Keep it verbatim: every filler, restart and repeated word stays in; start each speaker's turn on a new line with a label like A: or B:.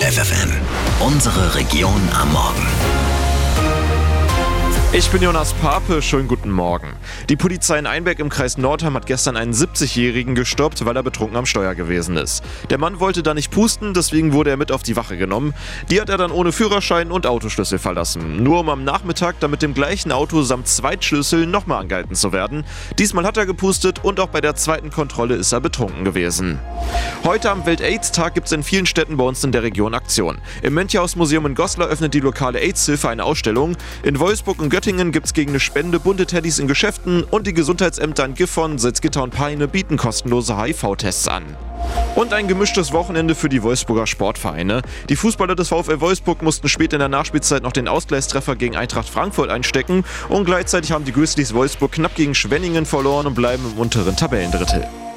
A: F F M. Unsere Region am Morgen.
B: Ich bin Jonas Pape, schönen guten Morgen. Die Polizei in Einbeck im Kreis Nordheim hat gestern einen siebzigjährigen gestoppt, weil er betrunken am Steuer gewesen ist. Der Mann wollte da nicht pusten, deswegen wurde er mit auf die Wache genommen. Die hat er dann ohne Führerschein und Autoschlüssel verlassen. Nur um am Nachmittag dann mit dem gleichen Auto samt Zweitschlüssel nochmal angehalten zu werden. Diesmal hat er gepustet und auch bei der zweiten Kontrolle ist er betrunken gewesen. Heute am Welt-Aids-Tag gibt es in vielen Städten bei uns in der Region Aktion. Im Mönchhaus-Museum in Goslar öffnet die lokale AIDS-Hilfe eine Ausstellung. In Wolfsburg und Göttingen gibt es gegen eine Spende bunte Teddys in Geschäften und die Gesundheitsämter in Gifhorn, Salzgitter und Peine bieten kostenlose H I V-Tests an. Und ein gemischtes Wochenende für die Wolfsburger Sportvereine. Die Fußballer des VfL Wolfsburg mussten spät in der Nachspielzeit noch den Ausgleichstreffer gegen Eintracht Frankfurt einstecken und gleichzeitig haben die Grizzlies Wolfsburg knapp gegen Schwenningen verloren und bleiben im unteren Tabellendrittel.